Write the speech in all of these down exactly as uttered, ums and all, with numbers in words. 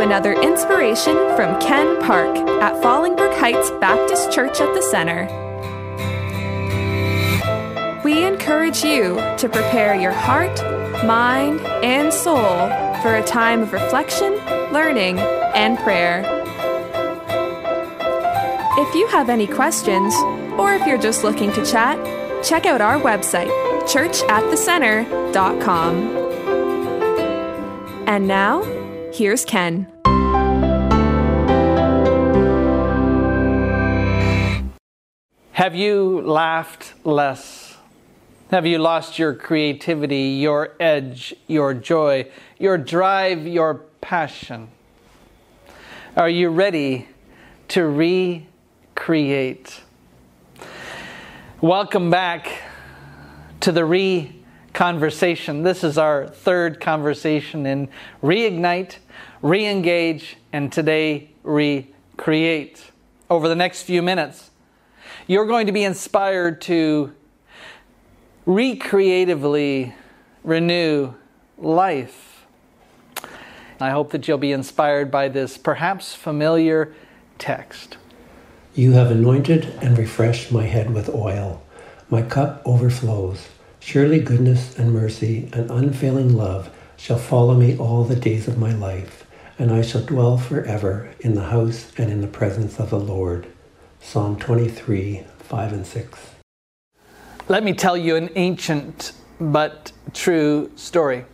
another inspiration from Ken Park at Fallingbrook Heights Baptist Church at the Center. We encourage you to prepare your heart, mind, and soul for a time of reflection, learning, and prayer. If you have any questions, or if you're just looking to chat, check out our website, church at the center dot com. And now, here's Ken. Have you laughed less? Have you lost your creativity, your edge, your joy, your drive, your passion? Are you ready to recreate? Welcome back to the Re-Conversation. This is our third conversation in Reignite, Re-engage, and today, Recreate. Over the next few minutes, you're going to be inspired to recreatively renew life. I hope that you'll be inspired by this perhaps familiar text. You have anointed and refreshed my head with oil. My cup overflows. Surely goodness and mercy and unfailing love shall follow me all the days of my life, and I shall dwell forever in the house and in the presence of the Lord. Psalm twenty-three, five and six. Let me tell you an ancient but true story.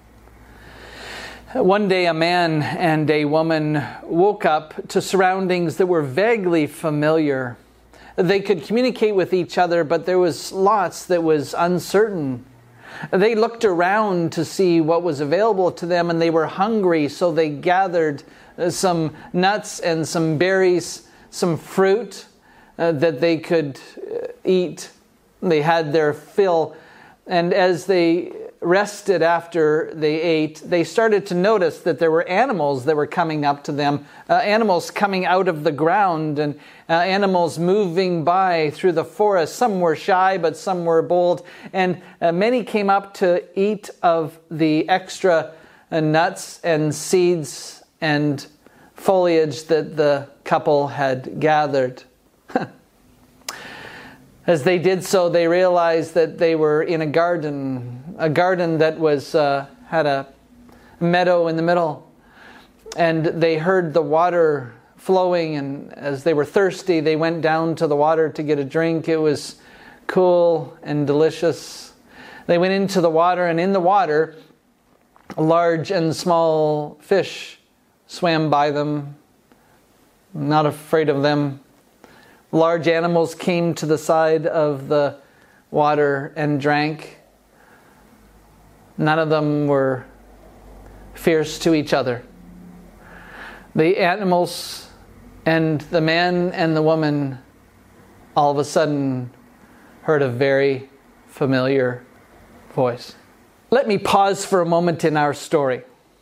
One day a man and a woman woke up to surroundings that were vaguely familiar. They could communicate with each other, but there was lots that was uncertain. They looked around to see what was available to them, and they were hungry, so they gathered some nuts and some berries, some fruit uh, that they could uh, eat. They had their fill, and as they rested after they ate, they started to notice that there were animals that were coming up to them, uh, animals coming out of the ground, and uh, animals moving by through the forest. Some were shy, but some were bold, and uh, many came up to eat of the extra uh, nuts and seeds and foliage that the couple had gathered. As they did so, they realized that they were in a garden, a garden that was uh, had a meadow in the middle. And they heard the water flowing, and as they were thirsty, they went down to the water to get a drink. It was cool and delicious. They went into the water, and in the water, large and small fish swam by them, not afraid of them. Large animals came to the side of the water and drank. None of them were fierce to each other. The animals and the man and the woman all of a sudden heard a very familiar voice. Let me pause for a moment in our story.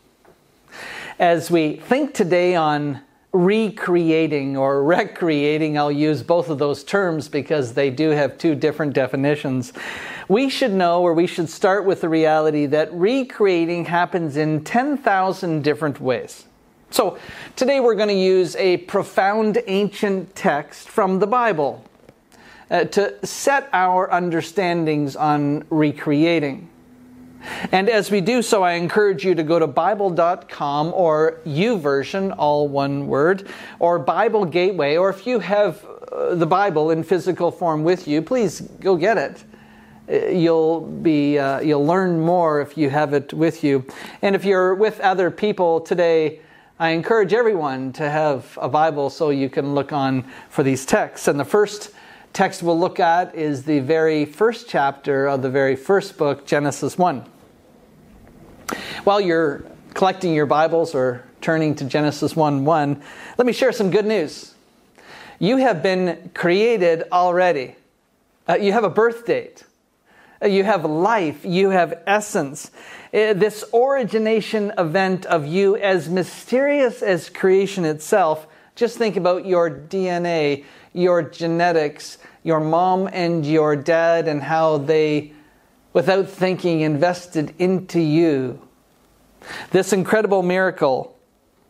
As we think today on recreating or recreating, I'll use both of those terms because they do have two different definitions. We should know, or we should start with the reality that recreating happens in ten thousand different ways. So today we're going to use a profound ancient text from the Bible uh, to set our understandings on recreating. And as we do so, I encourage you to go to Bible dot com or YouVersion, all one word, or Bible Gateway, or if you have uh, the Bible in physical form with you, please go get it. You'll be uh, you'll learn more if you have it with you. And if you're with other people today, I encourage everyone to have a Bible so you can look on for these texts. And the first text we'll look at is the very first chapter of the very first book, Genesis one. While you're collecting your Bibles or turning to Genesis one one, let me share some good news. You have been created already. Uh, you have a birth date. Uh, you have life. You have essence. Uh, this origination event of you, as mysterious as creation itself, just think about your D N A, your genetics, your mom and your dad, and how they, without thinking, invested into you. This incredible miracle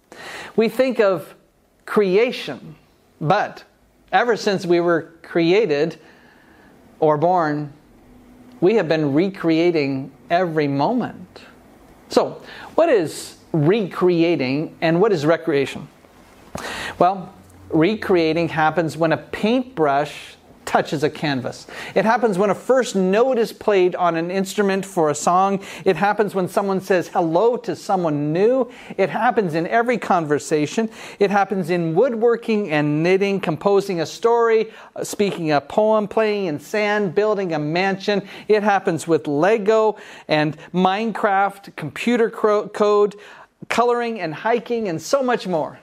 We think of creation, but ever since we were created or born, we have been recreating every moment. So, what is recreating and what is recreation? Well, recreating happens when a paintbrush touches a canvas. It happens when a first note is played on an instrument for a song. It happens when someone says hello to someone new. It happens in every conversation. It happens in woodworking and knitting, composing a story, speaking a poem, playing in sand, building a mansion. It happens with Lego and Minecraft, computer code, coloring and hiking, and so much more.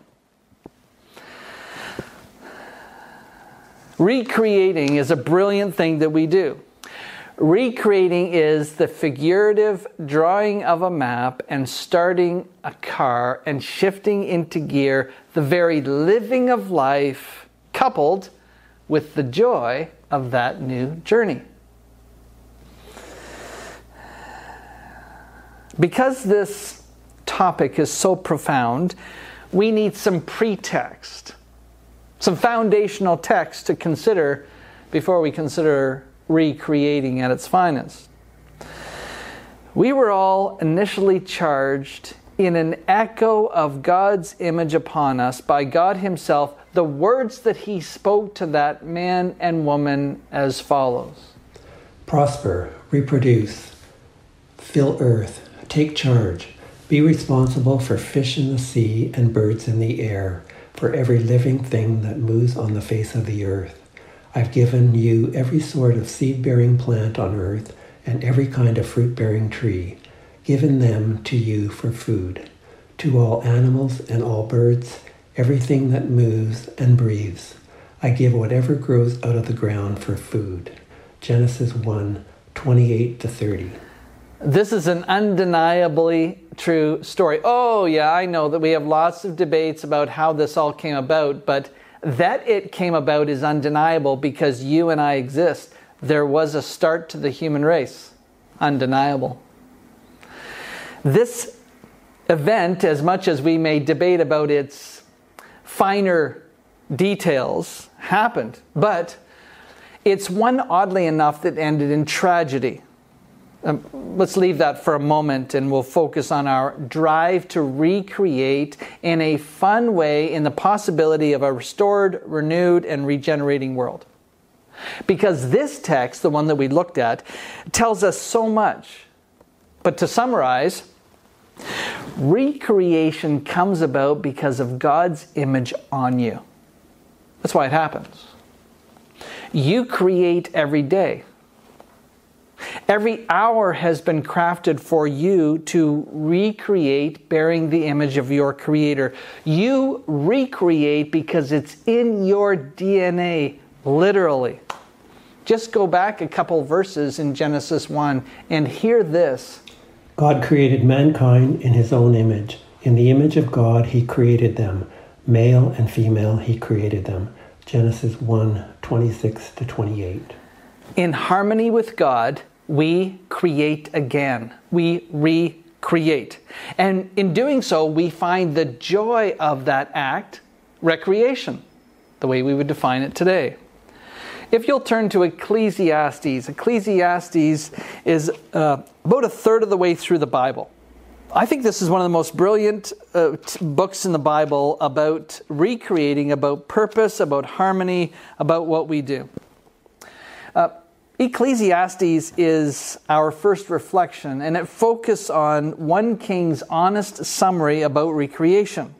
Recreating is a brilliant thing that we do. Recreating is the figurative drawing of a map and starting a car and shifting into gear the very living of life, coupled with the joy of that new journey. Because this topic is so profound, we need some pretext. Some foundational text to consider before we consider recreating at its finest. We were all initially charged in an echo of God's image upon us by God Himself, the words that He spoke to that man and woman as follows. Prosper, reproduce, fill earth, take charge, be responsible for fish in the sea and birds in the air, for every living thing that moves on the face of the earth. I've given you every sort of seed-bearing plant on earth and every kind of fruit-bearing tree, given them to you for food. To all animals and all birds, everything that moves and breathes, I give whatever grows out of the ground for food. Genesis one, twenty-eight to thirty. This is an undeniably true story. Oh, yeah, I know that we have lots of debates about how this all came about, but that it came about is undeniable because you and I exist. There was a start to the human race. Undeniable. This event, as much as we may debate about its finer details, happened, but it's one, oddly enough, that ended in tragedy. Um, let's leave that for a moment and we'll focus on our drive to recreate in a fun way in the possibility of a restored, renewed, and regenerating world. Because this text, the one that we looked at, tells us so much. But to summarize, recreation comes about because of God's image on you. That's why it happens. You create every day. Every hour has been crafted for you to recreate bearing the image of your Creator. You recreate because it's in your D N A, literally. Just go back a couple verses in Genesis one and hear this. God created mankind in His own image. In the image of God, He created them. Male and female, He created them. Genesis one, twenty-six to twenty-eight. In harmony with God, we create again. We recreate. And in doing so, we find the joy of that act, recreation, the way we would define it today. If you'll turn to Ecclesiastes, Ecclesiastes is uh, about a third of the way through the Bible. I think this is one of the most brilliant uh, t- books in the Bible about recreating, about purpose, about harmony, about what we do. Uh, Ecclesiastes is our first reflection, and it focuses on one king's honest summary about recreation.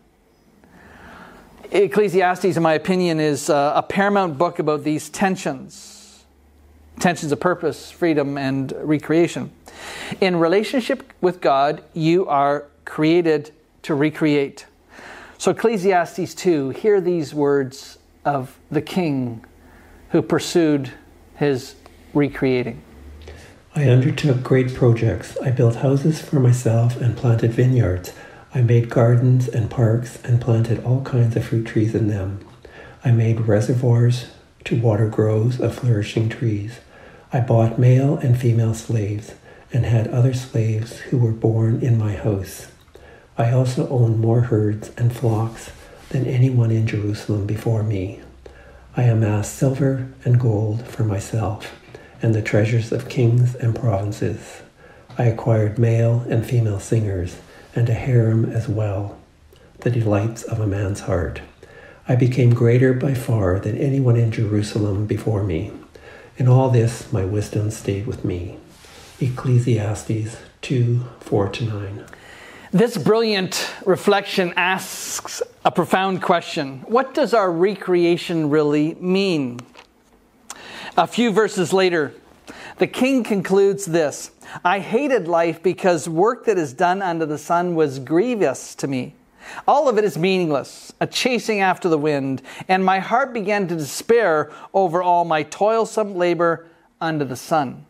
Ecclesiastes, in my opinion, is uh, a paramount book about these tensions. Tensions of purpose, freedom, and recreation. In relationship with God, you are created to recreate. So Ecclesiastes two, hear these words of the king who pursued his recreating. I undertook great projects. I built houses for myself and planted vineyards. I made gardens and parks and planted all kinds of fruit trees in them. I made reservoirs to water groves of flourishing trees. I bought male and female slaves and had other slaves who were born in my house. I also own more herds and flocks than anyone in Jerusalem before me. I amassed silver and gold for myself, and the treasures of kings and provinces. I acquired male and female singers, and a harem as well, the delights of a man's heart. I became greater by far than anyone in Jerusalem before me. In all this, my wisdom stayed with me. Ecclesiastes two, four to nine. This brilliant reflection asks a profound question. What does our recreation really mean? A few verses later, the king concludes this: I hated life because work that is done under the sun was grievous to me. All of it is meaningless, a chasing after the wind, and my heart began to despair over all my toilsome labor under the sun.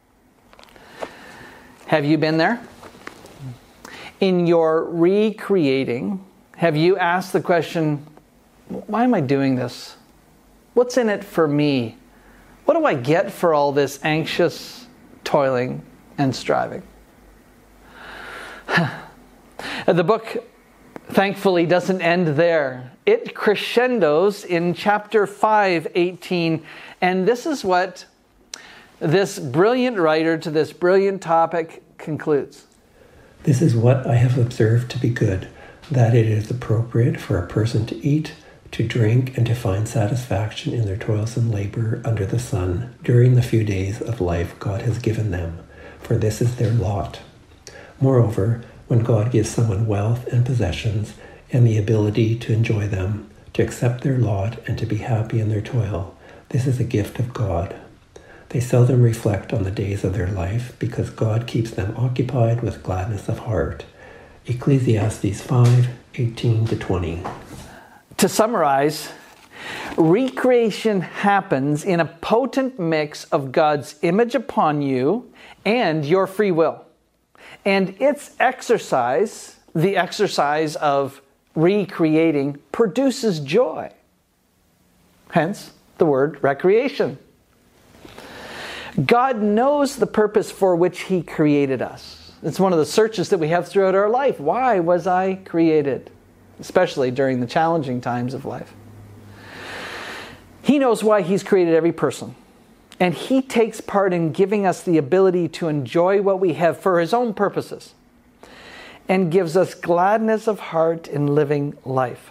Have you been there? In your recreating, have you asked the question, why am I doing this? What's in it for me? What do I get for all this anxious toiling and striving? The book, thankfully, doesn't end there. It crescendos in chapter five, eighteen, and this is what this brilliant writer to this brilliant topic concludes. This is what I have observed to be good, that it is appropriate for a person to eat, to drink, and to find satisfaction in their toilsome labor under the sun during the few days of life God has given them, for this is their lot. Moreover, when God gives someone wealth and possessions and the ability to enjoy them, to accept their lot and to be happy in their toil, this is a gift of God. They seldom reflect on the days of their life because God keeps them occupied with gladness of heart. Ecclesiastes five, eighteen to twenty. To summarize, recreation happens in a potent mix of God's image upon you and your free will. And its exercise, the exercise of recreating, produces joy. Hence, the word recreation. God knows the purpose for which He created us. It's one of the searches that we have throughout our life. Why was I created? Especially during the challenging times of life. He knows why He's created every person. And He takes part in giving us the ability to enjoy what we have for His own purposes. And gives us gladness of heart in living life.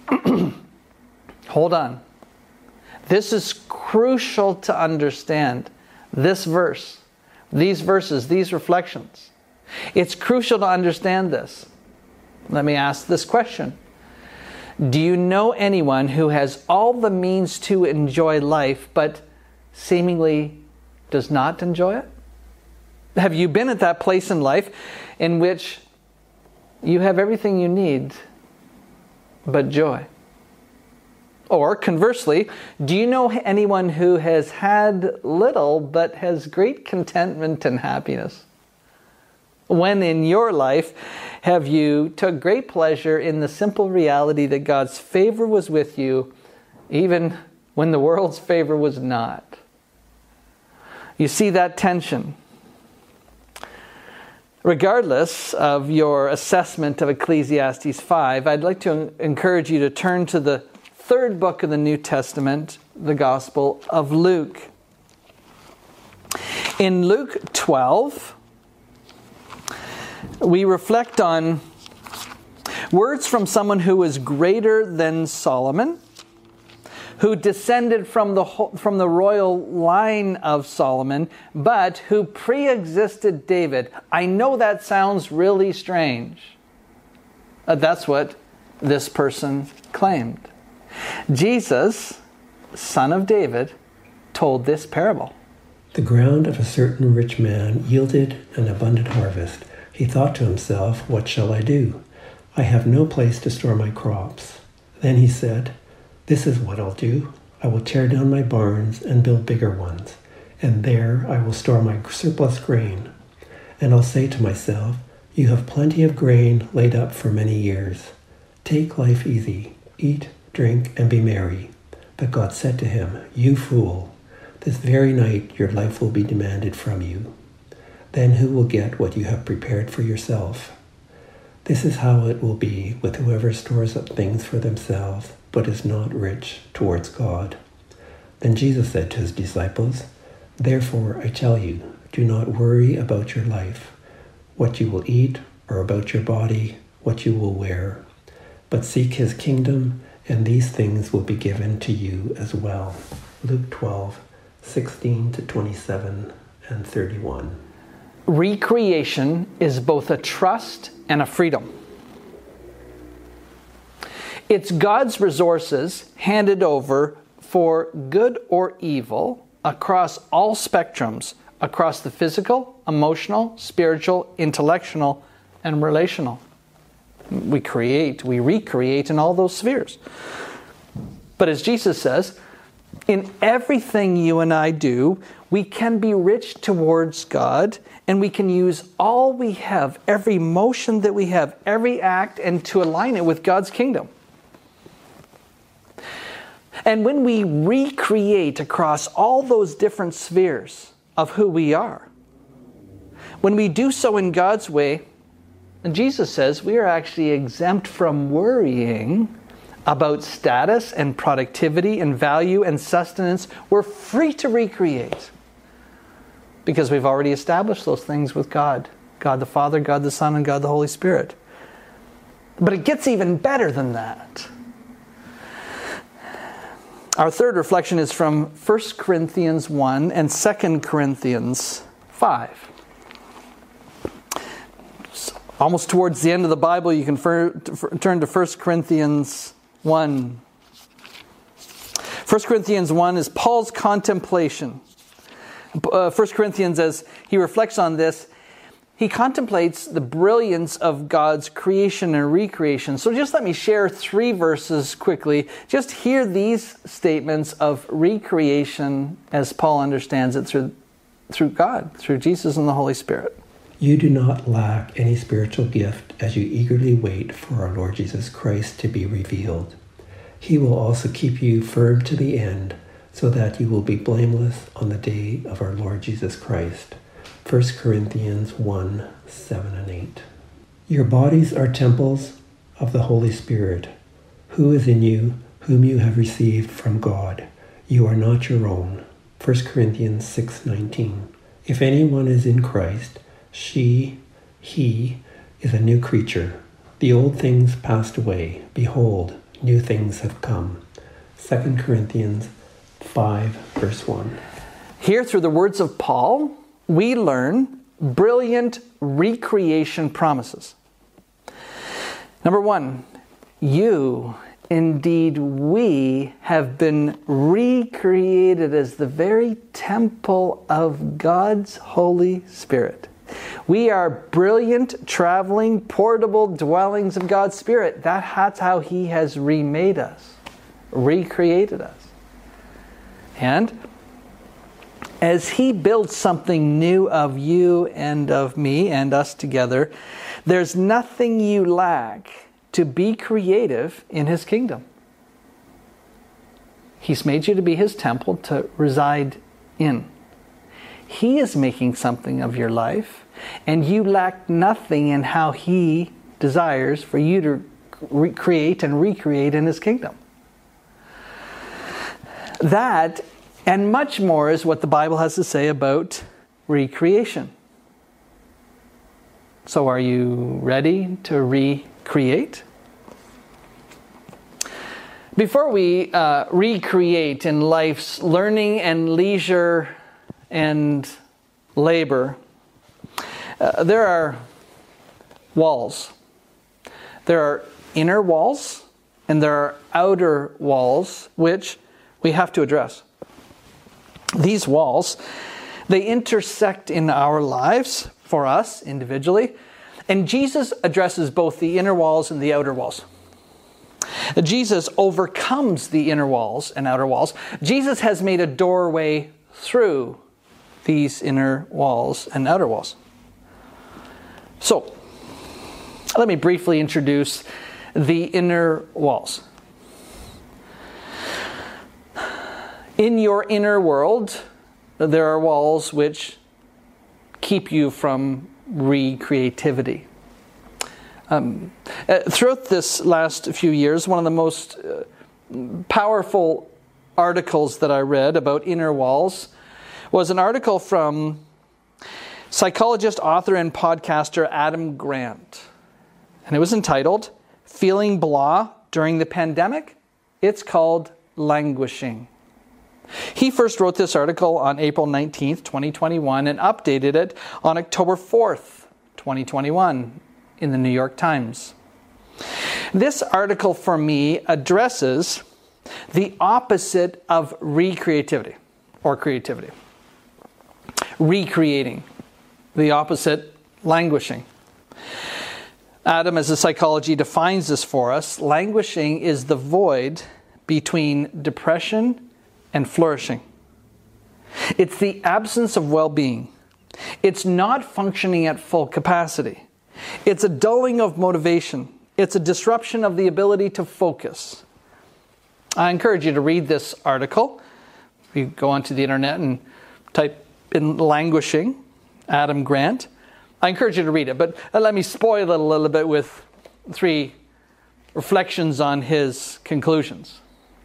Hold on. This is crucial to understand. This verse, these verses, these reflections. It's crucial to understand this. Let me ask this question. Do you know anyone who has all the means to enjoy life, but seemingly does not enjoy it? Have you been at that place in life in which you have everything you need, but joy? Or conversely, do you know anyone who has had little but has great contentment and happiness? When in your life have you took great pleasure in the simple reality that God's favor was with you, even when the world's favor was not? You see that tension. Regardless of your assessment of Ecclesiastes five, I'd like to encourage you to turn to the third book of the New Testament, the Gospel of Luke. In Luke twelve, we reflect on words from someone who was greater than Solomon, who descended from the from the royal line of Solomon, but who pre-existed David. I know that sounds really strange. Uh, that's what this person claimed. Jesus, son of David, told this parable. The ground of a certain rich man yielded an abundant harvest. He thought to himself, what shall I do? I have no place to store my crops. Then he said, this is what I'll do. I will tear down my barns and build bigger ones, and there I will store my surplus grain. And I'll say to myself, you have plenty of grain laid up for many years. Take life easy, eat, drink, and be merry. But God said to him, you fool, this very night your life will be demanded from you. Then who will get what you have prepared for yourself? This is how it will be with whoever stores up things for themselves, but is not rich towards God. Then Jesus said to his disciples, Therefore I tell you, do not worry about your life, what you will eat, or about your body, what you will wear. But seek his kingdom, and these things will be given to you as well. Luke twelve, sixteen to twenty-seven and thirty-one. Recreation is both a trust and a freedom. It's God's resources handed over for good or evil across all spectrums, across the physical, emotional, spiritual, intellectual, and relational. We create, we recreate in all those spheres. But as Jesus says, in everything you and I do, we can be rich towards God, and we can use all we have, every motion that we have, every act, and to align it with God's kingdom. And when we recreate across all those different spheres of who we are, when we do so in God's way, and Jesus says we are actually exempt from worrying about status and productivity and value and sustenance. We're free to recreate because we've already established those things with God. God the Father, God the Son, and God the Holy Spirit. But it gets even better than that. Our third reflection is from First Corinthians one and Second Corinthians five. Almost towards the end of the Bible, you can fer- turn to First Corinthians one. First Corinthians one is Paul's contemplation. Uh, First Corinthians, as he reflects on this, he contemplates the brilliance of God's creation and recreation. So just let me share three verses quickly. Just hear these statements of recreation as Paul understands it through, through God, through Jesus and the Holy Spirit. You do not lack any spiritual gift as you eagerly wait for our Lord Jesus Christ to be revealed. He will also keep you firm to the end, so that you will be blameless on the day of our Lord Jesus Christ. First Corinthians one, seven and eight. Your bodies are temples of the Holy Spirit, who is in you, whom you have received from God. You are not your own. First Corinthians six nineteen. If anyone is in Christ, she, he, is a new creature. The old things passed away. Behold, new things have come. Second Corinthians five, verse one. Here, through the words of Paul, we learn brilliant recreation promises. Number one, you, indeed we, have been recreated as the very temple of God's Holy Spirit. We are brilliant, traveling, portable dwellings of God's Spirit. That's how He has remade us, recreated us. And as He builds something new of you and of me and us together, there's nothing you lack to be creative in His kingdom. He's made you to be His temple to reside in. He is making something of your life, and you lack nothing in how He desires for you to re- create and recreate in His kingdom. That and much more is what the Bible has to say about recreation. So are you ready to recreate? Before we uh, recreate in life's learning and leisure and labor, uh, there are walls. There are inner walls and there are outer walls which we have to address. These walls, they intersect in our lives for us individually, and Jesus addresses both the inner walls and the outer walls. Jesus overcomes the inner walls and outer walls. Jesus has made a doorway through these inner walls and outer walls. So, let me briefly introduce the inner walls. In your inner world, there are walls which keep you from recreativity. Um, uh, throughout this last few years, one of the most uh, powerful articles that I read about inner walls was an article from psychologist, author, and podcaster Adam Grant. And it was entitled, Feeling Blah During the Pandemic? It's called Languishing. He first wrote this article on April nineteenth, twenty twenty-one, and updated it on October fourth, twenty twenty-one, in the New York Times. This article, for me, addresses the opposite of recreativity, or creativity. Recreating. The opposite, languishing. Adam, as a psychology, defines this for us. Languishing is the void between depression and flourishing. It's the absence of well-being. It's not functioning at full capacity. It's a dulling of motivation. It's a disruption of the ability to focus. I encourage you to read this article. You go onto the internet and type in languishing, Adam Grant. I encourage you to read it, but let me spoil it a little bit with three reflections on his conclusions.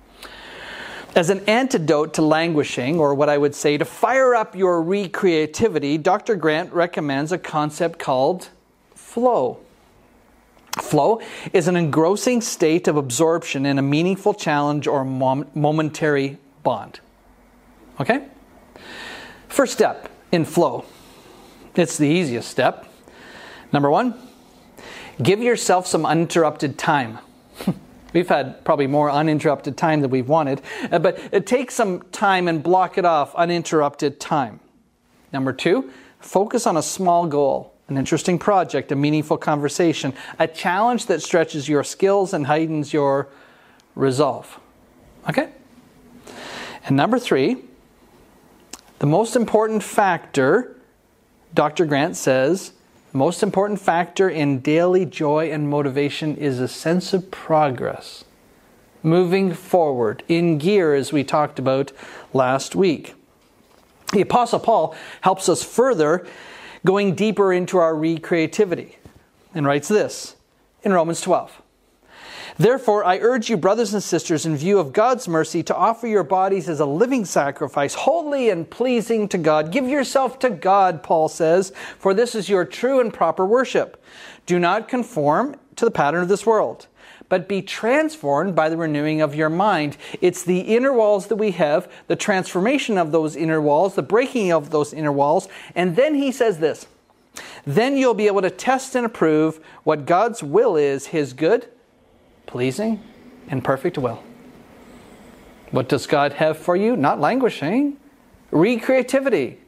As an antidote to languishing, or what I would say to fire up your recreativity, Doctor Grant recommends a concept called flow. Flow is an engrossing state of absorption in a meaningful challenge or mom- momentary bond. Okay? First step in flow. It's the easiest step. Number one, give yourself some uninterrupted time. We've had probably more uninterrupted time than we've wanted, but take some time and block it off, uninterrupted time. Number two, focus on a small goal, an interesting project, a meaningful conversation, a challenge that stretches your skills and heightens your resolve. Okay? And number three, the most important factor, Doctor Grant says, the most important factor in daily joy and motivation is a sense of progress. Moving forward, in gear, as we talked about last week. The Apostle Paul helps us further, going deeper into our recreativity, and writes this in Romans twelve. Therefore, I urge you, brothers and sisters, in view of God's mercy, to offer your bodies as a living sacrifice, holy and pleasing to God. Give yourself to God, Paul says, for this is your true and proper worship. Do not conform to the pattern of this world, but be transformed by the renewing of your mind. It's the inner walls that we have, the transformation of those inner walls, the breaking of those inner walls. And then he says this, then you'll be able to test and approve what God's will is, his good, pleasing, and perfect will. What does God have for you? Not languishing. Recreativity.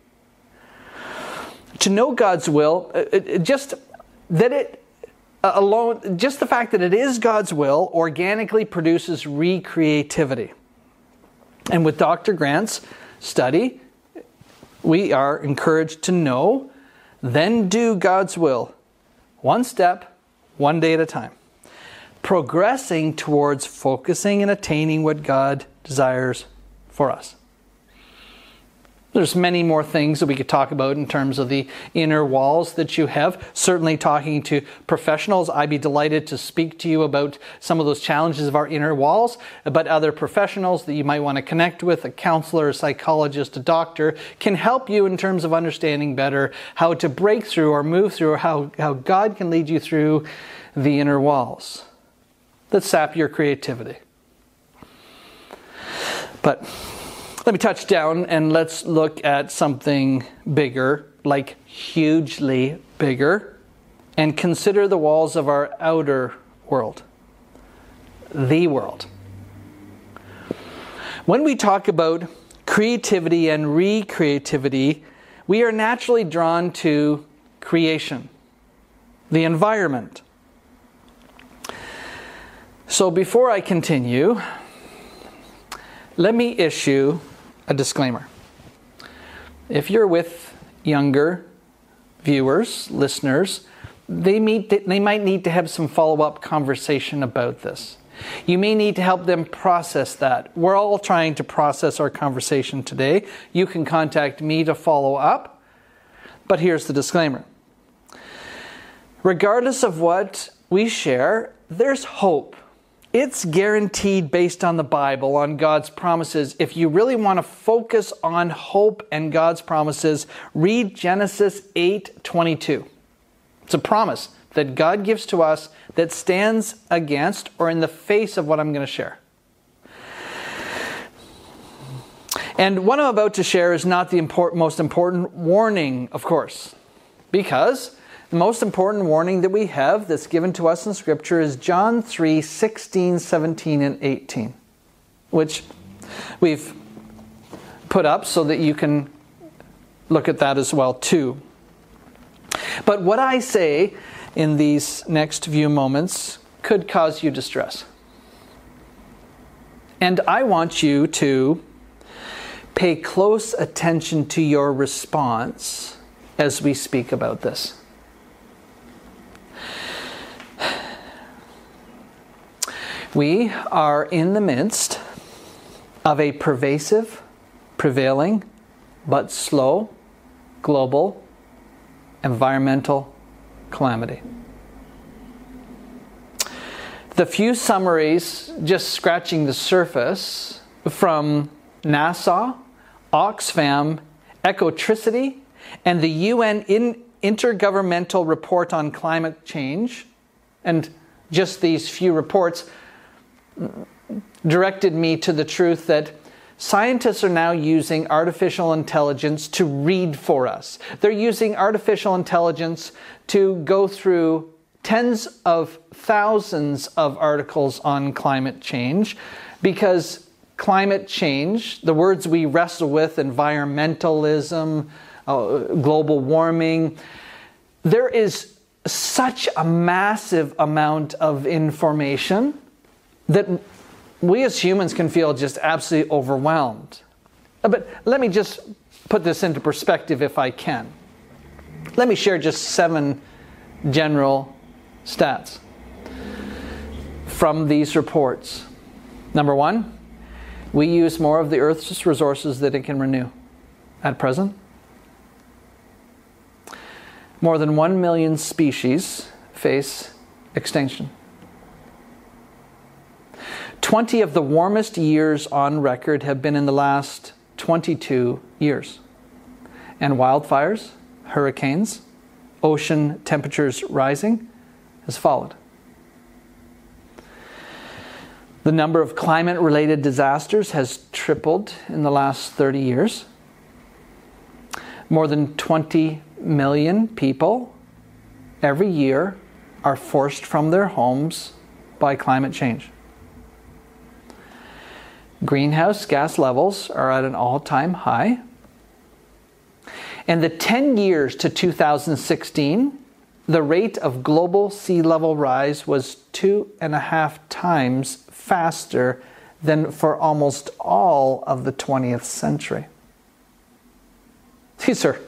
To know God's will, it, it just that it uh, alone, just the fact that it is God's will organically produces recreativity. And with Doctor Grant's study, we are encouraged to know, then do God's will. One step, one day at a time. Progressing towards focusing and attaining what God desires for us. There's many more things that we could talk about in terms of the inner walls that you have. Certainly talking to professionals, I'd be delighted to speak to you about some of those challenges of our inner walls, but other professionals that you might want to connect with, a counselor, a psychologist, a doctor, can help you in terms of understanding better how to break through or move through, or how, how God can lead you through the inner walls that sap your creativity. But let me touch down and let's look at something bigger, like hugely bigger, and consider the walls of our outer world, the world. When we talk about creativity and recreativity, we are naturally drawn to creation, the environment. So before I continue, let me issue a disclaimer. If you're with younger viewers, listeners, they, meet, they might need to have some follow-up conversation about this. You may need to help them process that. We're all trying to process our conversation today. You can contact me to follow up, but here's the disclaimer. Regardless of what we share, there's hope. It's guaranteed based on the Bible, on God's promises. If you really want to focus on hope and God's promises, read Genesis eight twenty-two. It's a promise that God gives to us that stands against or in the face of what I'm going to share. And what I'm about to share is not the import, most important warning, of course, because the most important warning that we have that's given to us in Scripture is John three sixteen, seventeen, and eighteen, which we've put up so that you can look at that as well too. But what I say in these next few moments could cause you distress. And I want you to pay close attention to your response as we speak about this. We are in the midst of a pervasive, prevailing, but slow global environmental calamity. The few summaries, just scratching the surface, from NASA, Oxfam, Ecotricity, and the U N in Intergovernmental Report on Climate Change, and just these few reports directed me to the truth that scientists are now using artificial intelligence to read for us. They're using artificial intelligence to go through tens of thousands of articles on climate change, because climate change, the words we wrestle with, environmentalism, uh, global warming, there is such a massive amount of information that we as humans can feel just absolutely overwhelmed. But let me just put this into perspective if I can. Let me share just seven general stats from these reports. Number one, we use more of the Earth's resources than it can renew at present. More than one million species face extinction. twenty of the warmest years on record have been in the last twenty-two years. And wildfires, hurricanes, ocean temperatures rising has followed. The number of climate-related disasters has tripled in the last thirty years. More than twenty million people every year are forced from their homes by climate change. Greenhouse gas levels are at an all-time high. And the ten years to two thousand sixteen, the rate of global sea level rise was two and a half times faster than for almost all of the twentieth century. These are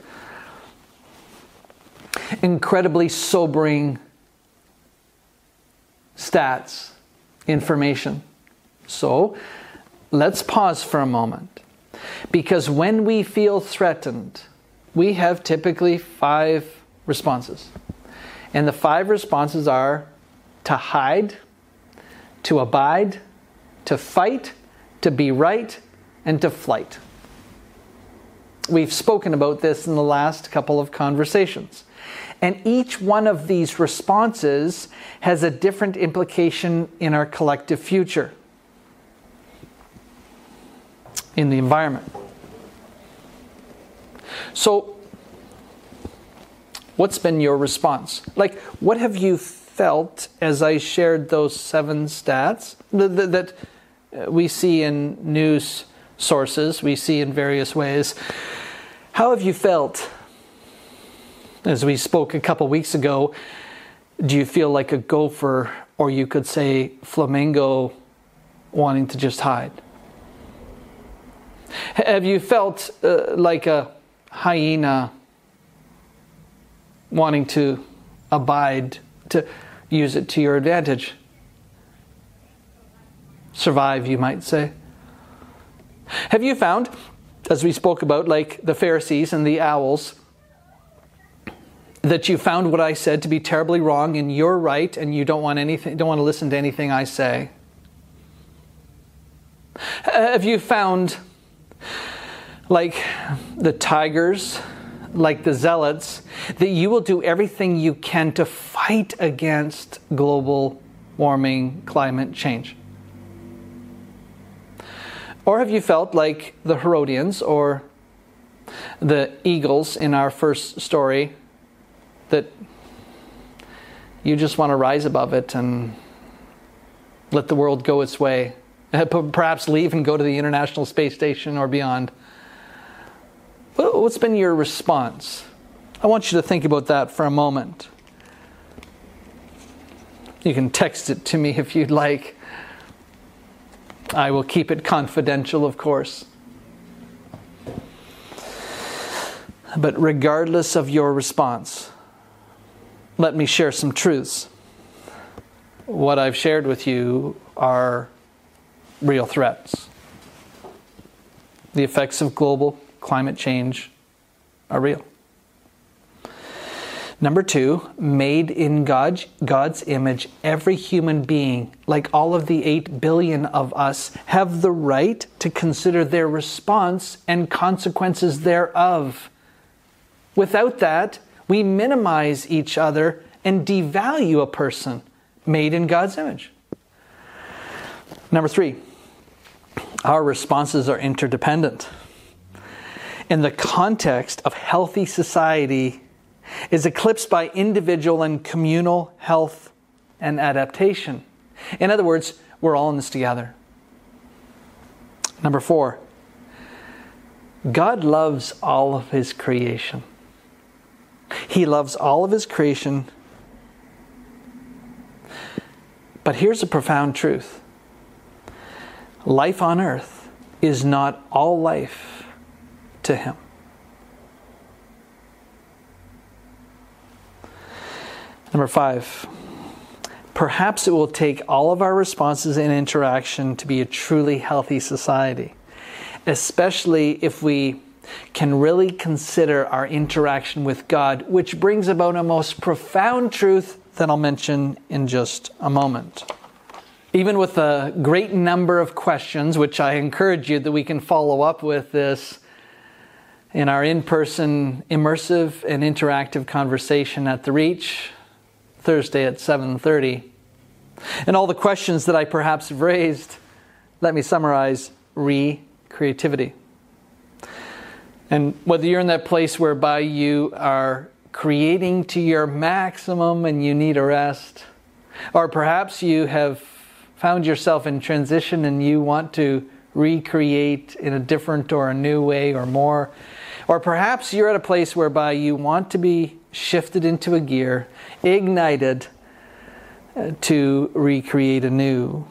incredibly sobering stats, information. So, let's pause for a moment, because when we feel threatened, we have typically five responses. And the five responses are to hide, to abide, to fight, to be right, and to flight. We've spoken about this in the last couple of conversations. And each one of these responses has a different implication in our collective future, in the environment. So, what's been your response? Like, what have you felt as I shared those seven stats that, that we see in news sources, we see in various ways? How have you felt? As we spoke a couple weeks ago, do you feel like a gopher, or you could say flamingo, wanting to just hide? Have you felt uh, like a hyena, wanting to abide, to use it to your advantage? Survive, you might say. Have you found, as we spoke about, like the Pharisees and the owls, that you found what I said to be terribly wrong and you're right and you don't want anything, don't want to listen to anything I say? Have you found, like the tigers, like the zealots, that you will do everything you can to fight against global warming, climate change? Or have you felt like the Herodians or the eagles in our first story, that you just want to rise above it and let the world go its way, perhaps leave and go to the International Space Station or beyond? What's been your response? I want you to think about that for a moment. You can text it to me if you'd like. I will keep it confidential, of course. But regardless of your response, let me share some truths. What I've shared with you are real threats. The effects of global climate change are real. Number two, made in God, God's image, every human being, like all of the eight billion of us, have the right to consider their response and consequences thereof. Without that, we minimize each other and devalue a person made in God's image. Number three, our responses are interdependent. In the context of healthy society, is eclipsed by individual and communal health and adaptation. In other words, we're all in this together. Number four, God loves all of His creation. He loves all of His creation. But here's a profound truth. Life on earth is not all life to Him. Number five, perhaps it will take all of our responses and interaction to be a truly healthy society, especially if we can really consider our interaction with God, which brings about a most profound truth that I'll mention in just a moment. Even with a great number of questions, which I encourage you that we can follow up with this in our in-person immersive and interactive conversation at The Reach, Thursday at seven thirty. And all the questions that I perhaps have raised, let me summarize: re-creativity. And whether you're in that place whereby you are creating to your maximum and you need a rest, or perhaps you have found yourself in transition and you want to recreate in a different or a new way or more, or perhaps you're at a place whereby you want to be shifted into a gear, ignited uh, to recreate anew.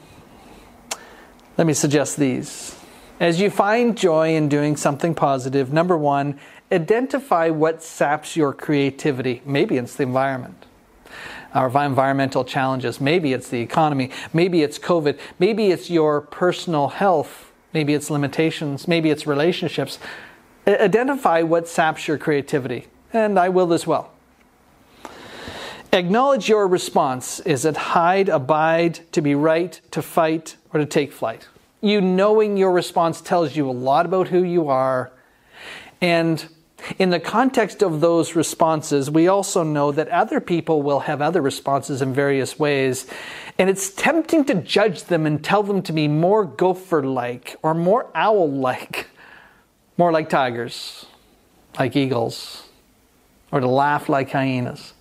Let me suggest these. As you find joy in doing something positive, number one, identify what saps your creativity. Maybe it's the environment, our environmental challenges. Maybe it's the economy. Maybe it's COVID. Maybe it's your personal health. Maybe it's limitations. Maybe it's relationships. Identify what saps your creativity. And I will as well. Acknowledge your response. Is it hide, abide, to be right, to fight, or to take flight? You knowing your response tells you a lot about who you are. And in the context of those responses, we also know that other people will have other responses in various ways. And it's tempting to judge them and tell them to be more gopher-like or more owl-like, more like tigers, like eagles, or to laugh like hyenas.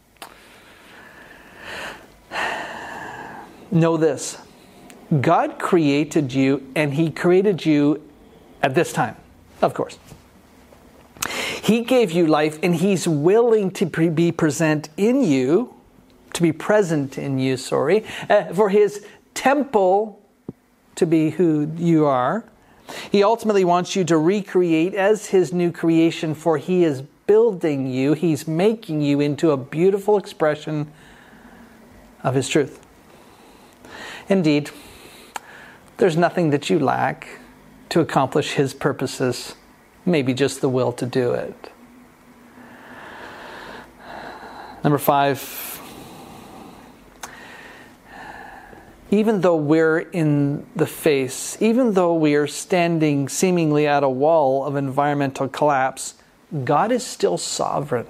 Know this. God created you, and He created you at this time, of course. He gave you life, and He's willing to pre- be present in you, to be present in you, sorry, uh, for His temple to be who you are. He ultimately wants you to recreate as His new creation, for He is building you. He's making you into a beautiful expression of His truth. Indeed, there's nothing that you lack to accomplish His purposes, maybe just the will to do it. Number five, even though we're in the face, even though we are standing seemingly at a wall of environmental collapse, God is still sovereign.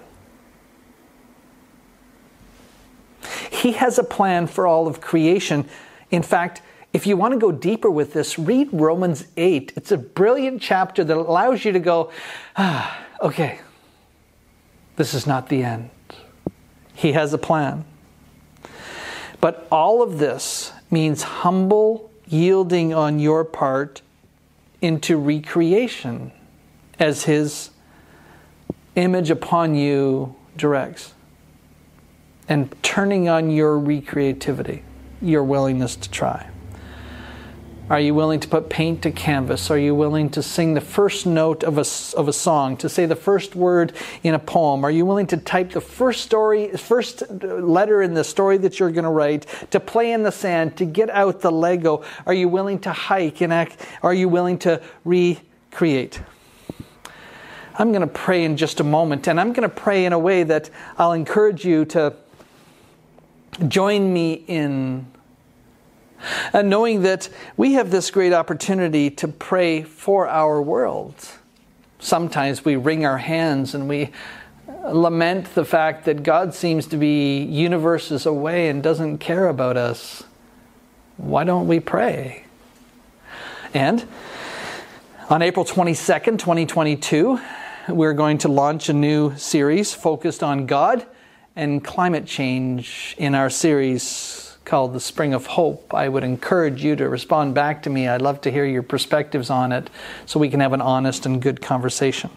He has a plan for all of creation. In fact, if you want to go deeper with this, read Romans eight. It's a brilliant chapter that allows you to go, ah, okay, this is not the end. He has a plan. But all of this means humble yielding on your part into recreation as His image upon you directs. And turning on your recreativity, your willingness to try. Are you willing to put paint to canvas? Are you willing to sing the first note of a, of a song, to say the first word in a poem? Are you willing to type the first story, first letter in the story that you're going to write, to play in the sand, to get out the Lego? Are you willing to hike and act? Are you willing to recreate? I'm going to pray in just a moment, and I'm going to pray in a way that I'll encourage you to join me in, and knowing that we have this great opportunity to pray for our world. Sometimes we wring our hands and we lament the fact that God seems to be universes away and doesn't care about us. Why don't we pray? And on April twenty-second, twenty twenty-two, we're going to launch a new series focused on God and climate change in our series called The Spring of Hope. I would encourage you to respond back to me. I'd love to hear your perspectives on it so we can have an honest and good conversation.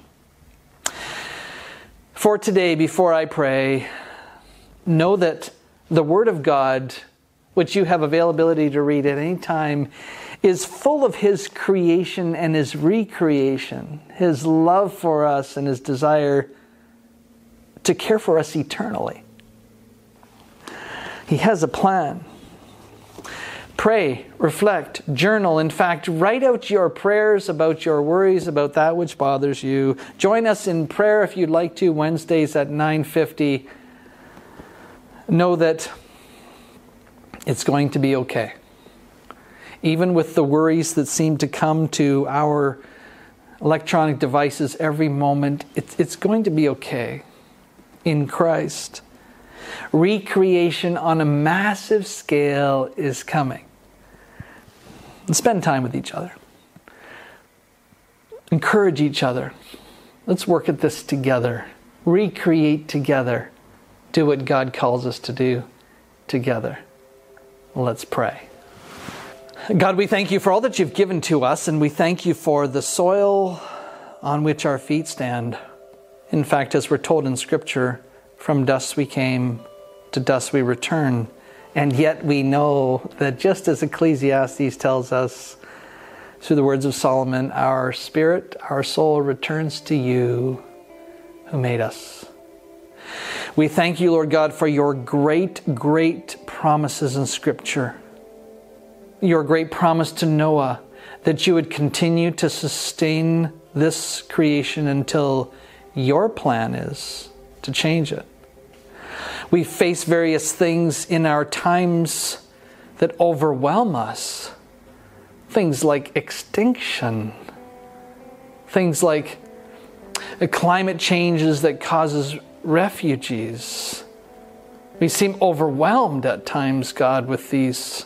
For today, before I pray, know that the Word of God, which you have availability to read at any time, is full of His creation and His recreation, His love for us and His desire to care for us eternally. He has a plan. Pray, reflect, journal. In fact, write out your prayers about your worries, about that which bothers you. Join us in prayer if you'd like to, Wednesdays at nine fifty. Know that it's going to be okay. Even with the worries that seem to come to our electronic devices every moment, it's, it's going to be okay in Christ. Recreation on a massive scale is coming. And spend time with each other. Encourage each other. Let's work at this together. Recreate together. Do what God calls us to do together. Let's pray. God, we thank you for all that you've given to us, and we thank you for the soil on which our feet stand. In fact, as we're told in Scripture, from dust we came, to dust we return. And yet we know that just as Ecclesiastes tells us, through the words of Solomon, our spirit, our soul returns to you who made us. We thank you, Lord God, for your great, great promises in Scripture. Your great promise to Noah that you would continue to sustain this creation until your plan is to change it. We face various things in our times that overwhelm us. Things like extinction. Things like climate changes that causes refugees. We seem overwhelmed at times, God, with these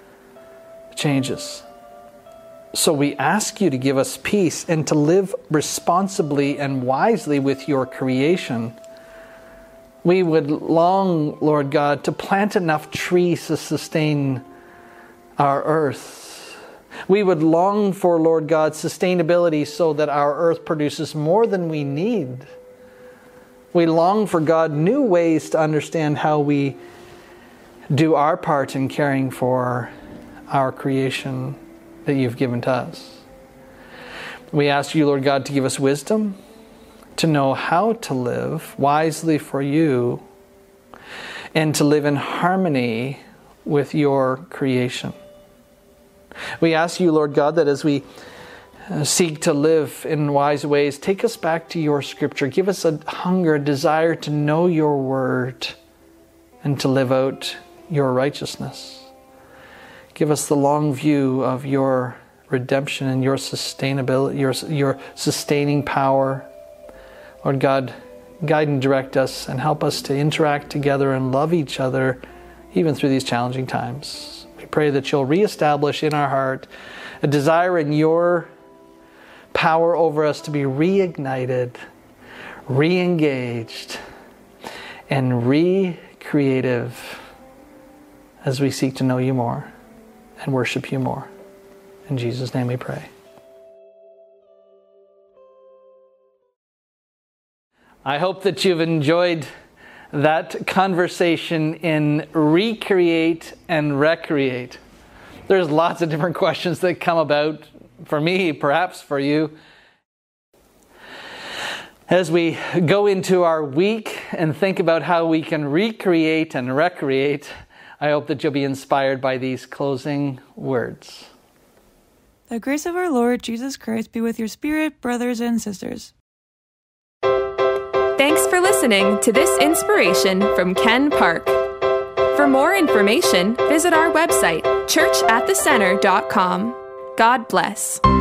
changes. So we ask you to give us peace and to live responsibly and wisely with your creation. We would long, Lord God, to plant enough trees to sustain our earth. We would long for, Lord God, sustainability so that our earth produces more than we need. We long for, God, new ways to understand how we do our part in caring for our creation that you've given to us. We ask you, Lord God, to give us wisdom to know how to live wisely for you and to live in harmony with your creation. We ask you, Lord God, that as we uh, seek to live in wise ways, take us back to your scripture. Give us a hunger, a desire to know your word and to live out your righteousness. Give us the long view of your redemption and your sustainability, your, your sustaining power. Lord God, guide and direct us and help us to interact together and love each other even through these challenging times. We pray that you'll reestablish in our heart a desire in your power over us to be reignited, re-engaged, and re-creative as we seek to know you more and worship you more. In Jesus' name we pray. I hope that you've enjoyed that conversation in recreate and recreate. There's lots of different questions that come about for me, perhaps for you. As we go into our week and think about how we can recreate and recreate, I hope that you'll be inspired by these closing words. The grace of our Lord Jesus Christ be with your spirit, brothers and sisters. Thanks for listening to this inspiration from Ken Park. For more information, visit our website, church at the center dot com. God bless.